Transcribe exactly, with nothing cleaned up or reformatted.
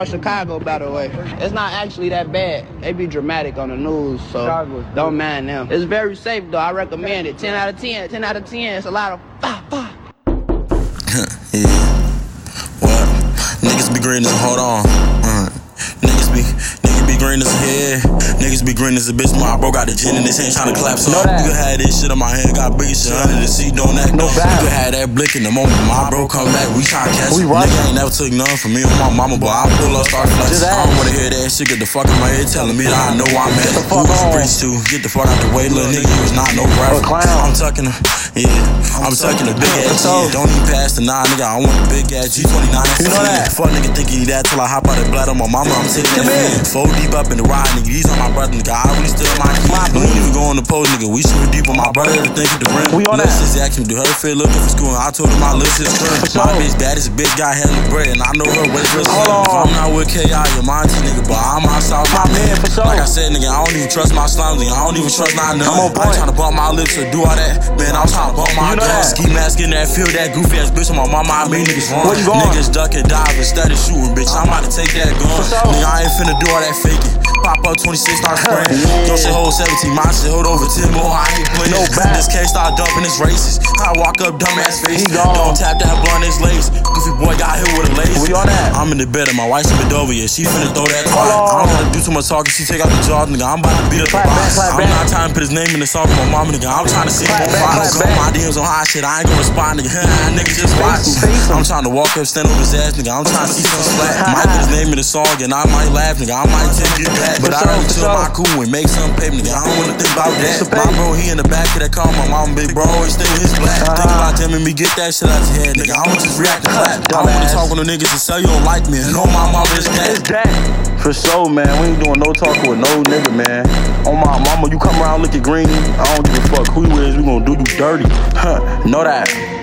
Chicago, by the way. It's not actually that bad. They be dramatic on the news, so don't mind them. It's very safe, though. I recommend it. ten out of ten. ten out of ten. It's a lot of bah, bah. Yeah. What? Niggas be green as a hold on. Uh, niggas be niggas be green as a head. Niggas be green as a bitch. My bro got the gin in his hand trying to clap some. You could have this shit on my head. Got big shit under the seat. Don't act no. You could have that blick in the moment. My bro come back. We try to catch him. Nigga ain't never took none from me or my mama, but I pull up, start flexing. I don't wanna hear that shit. Get the fuck in my head telling me that I know I'm at. Who was preach to? Get the fuck out the way, little nigga. You was not no rapper. I'm tucking her. Yeah. I'm tucking a big ass G. Don't even pass the nine, nigga. I want a big ass G twenty-nine. You know that? Fuck nigga think he that till I hop out the blood on my mama. I'm taking that in. Four deep up in the ride, nigga. These are my brother, nigga. I really still my key. We ain't even go on the pose, nigga. We super deep on my brother. Everything at the rim. We on that. Let's just ask him, do her feel looking for school? And I told him my list is current. My bitch bad as a big guy, hella bread. And I know her way for If I'm not with K I, you're my auntie, nigga. But I'm outside my man. Like I said, nigga, I don't even trust my slimes, nigga. I don't even trust my none. I ain't trying to bump my lips or do all that. Man, I'm trying to bump my guns. Ski mask in that field, that goofy ass bitch on my mama. I mean niggas wrong. Niggas duck and dive instead of shooting, bitch. I'm about to take that gun. Nigga, I ain't finna do all that faking. Pop up twenty-six, start spraying. Don't shit hold seventeen, my shit hold over ten more. I ain't playing. No this case start dumping his races. I walk up, dumbass face. Don't tap that blunt, his lace. Goofy boy got hit with a lace. We on that. I'm in the bed and my wife's been over, yeah. She finna throw that car. I don't gotta do too much talking. She take out the jaws, nigga. I'm about to beat up the box. I'm not trying to put his name in the song for my mama, nigga. I'm trying to see him on fire. Don't come my D Ms on high shit. I ain't gonna respond, nigga. Nigga just watch. I'm trying to walk up, stand over his ass, nigga. I'm trying to see some slack. Might put his name in the song and I might laugh, nigga. I might take it back. But I rather chill my cool and make some paper, nigga. I don't wanna think about that. My bro, he in the back of that car. My mama, big bro, always stay his black. Think about them and me get that shit out your head, nigga. I don't just react to clap. I don't wanna talk with no niggas and say you don't like me. And know my mama is that. For sure, man. We ain't doing no talking with no nigga, man. On my mama, you come around looking green. I don't give a fuck who you is. We gonna do you dirty. Huh? Know that.